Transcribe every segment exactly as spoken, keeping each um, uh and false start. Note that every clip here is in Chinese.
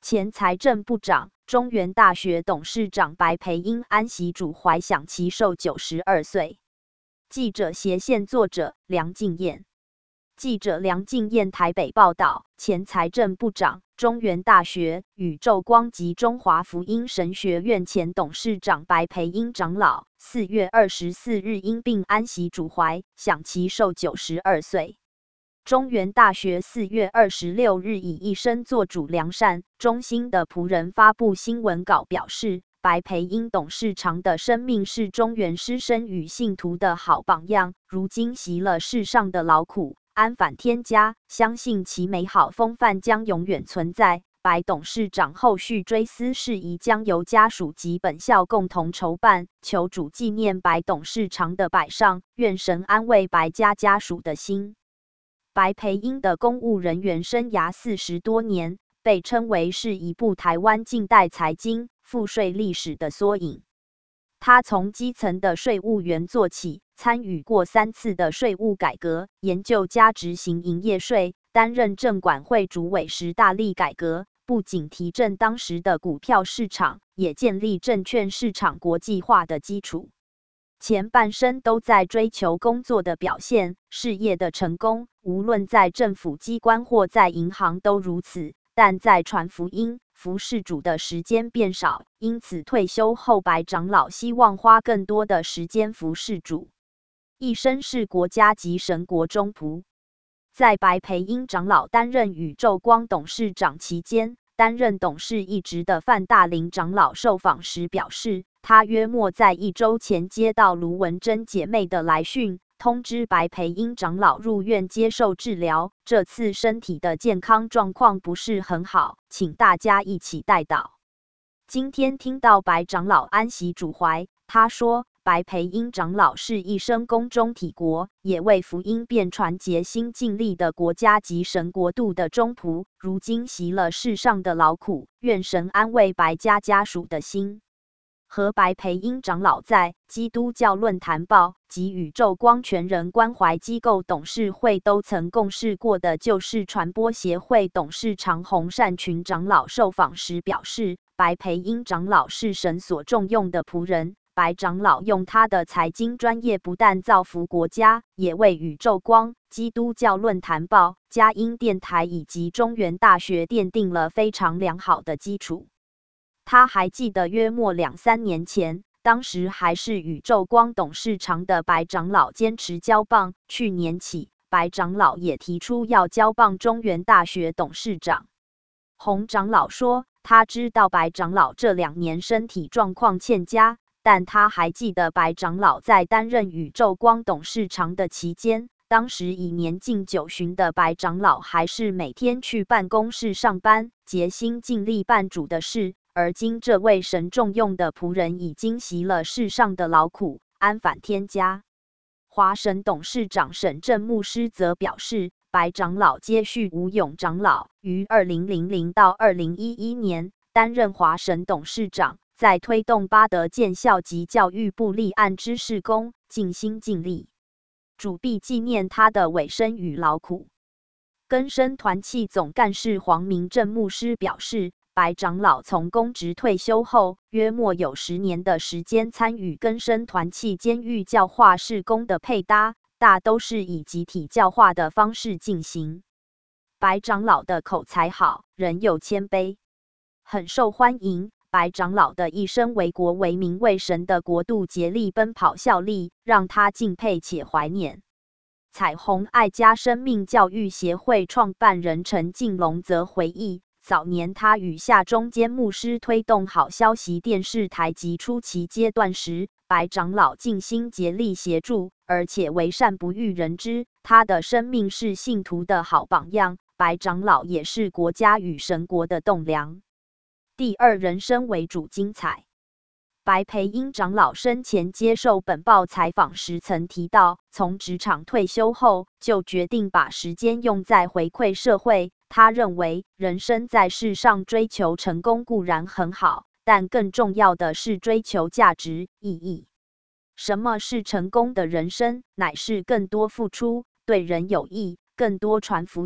前财政部长、中原大学董事长白培英安息主怀，享其寿九十二岁。记者斜线作者梁敬彦。记者梁敬彦台北报道，前财政部长、中原大学、宇宙光及中华福音神学院前董事长白培英长老，四月二十四日因病安息主怀，享其寿九十二岁。中原大学四月二十六日以一生做主良善、忠心的仆人发布新闻稿表示，白培英董事长的生命是中原师生与信徒的好榜样，如今习了世上的劳苦，安返天家，相信其美好风范将永远存在。白董事长后续追思事宜将由家属及本校共同筹办，求主纪念白董事长的百上，愿神安慰白家家属的心。白培英的公务人员生涯四十多年，被称为是一部台湾近代财经、赋税历史的缩影。他从基层的税务员做起，参与过三次的税务改革，研究加执行营业税，担任证管会主委时大力改革，不仅提振当时的股票市场，也建立证券市场国际化的基础。前半生都在追求工作的表现、事业的成功，无论在政府机关或在银行都如此。但在传福音、服事主的时间变少，因此退休后白长老希望花更多的时间服事主。一生是国家及神国忠仆。在白培英长老担任宇宙光董事长期间，担任董事一职的范大林长老受访时表示，他约莫在一周前接到卢文珍姐妹的来讯，通知白培英长老入院接受治疗，这次身体的健康状况不是很好，请大家一起代祷。今天听到白长老安息主怀，他说，白培英长老是一生宫中体国，也为福音遍传竭心尽力的国家及神国度的忠仆，如今习了世上的劳苦，愿神安慰白家家属的心。和白培英长老在基督教论坛报及宇宙光全人关怀机构董事会都曾共事过的旧式传播协会董事长洪善群长老受访时表示，白培英长老是神所重用的仆人。白长老用他的财经专业不但造福国家，也为宇宙光、基督教论坛报、佳音电台以及中原大学奠定了非常良好的基础。他还记得约莫两三年前，当时还是宇宙光董事长的白长老坚持交棒，去年起，白长老也提出要交棒中原大学董事长。洪长老说，他知道白长老这两年身体状况欠佳，但他还记得白长老在担任宇宙光董事长的期间，当时已年近九旬的白长老还是每天去办公室上班，竭心尽力办主的事。而今这位神重用的仆人已经习了世上的劳苦，安返天家。华神董事长沈正牧师则表示，白长老接续吴勇长老，于二零零零到二零一一年担任华神董事长，在推动八德建校及教育部立案之事工，尽心尽力。主必纪念他的委身与劳苦。更生团契总干事黄明正牧师表示，白长老从公职退休后，约莫有十年的时间参与更生团契监狱教化事工的配搭，大都是以集体教化的方式进行。白长老的口才好，人又谦卑，很受欢迎。白长老的一生为国为民为神的国度竭力奔跑效力，让他敬佩且怀念。彩虹爱家生命教育协会创办人陈敬龙则回忆，早年他与夏中坚牧师推动好消息电视台及初期阶段时，白长老尽心竭力协助，而且为善不欲人知。他的生命是信徒的好榜样，白长老也是国家与神国的栋梁。第二人生为主精彩。白培英长老生前接受本报采访时曾提到，从职场退休后，就决定把时间用在回馈社会。他认为，人生在世上追求成功固然很好，但更重要的是追求价值、意义。什么是成功的人生？乃是更多付出，对人有益，更多传福音，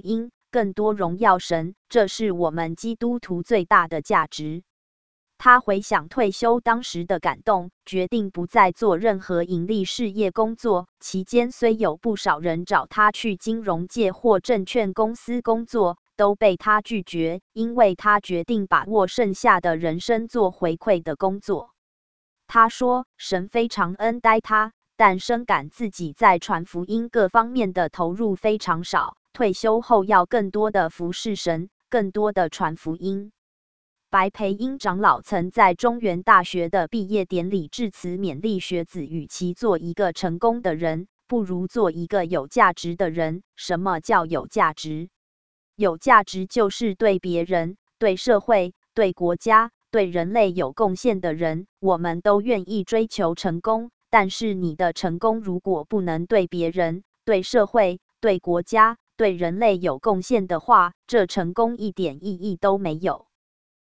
更多荣耀神，这是我们基督徒最大的价值。他回想退休当时的感动，决定不再做任何盈利事业工作。期间虽有不少人找他去金融界或证券公司工作，都被他拒绝，因为他决定把握剩下的人生做回馈的工作。他说，神非常恩待他，但深感自己在传福音各方面的投入非常少，退休后要更多的服侍神，更多的传福音。白培英长老曾在中原大学的毕业典礼致辞，勉励学子，与其做一个成功的人，不如做一个有价值的人。什么叫有价值？有价值就是对别人、对社会、对国家、对人类有贡献的人。我们都愿意追求成功，但是你的成功如果不能对别人、对社会、对国家、对人类有贡献的话，这成功一点意义都没有。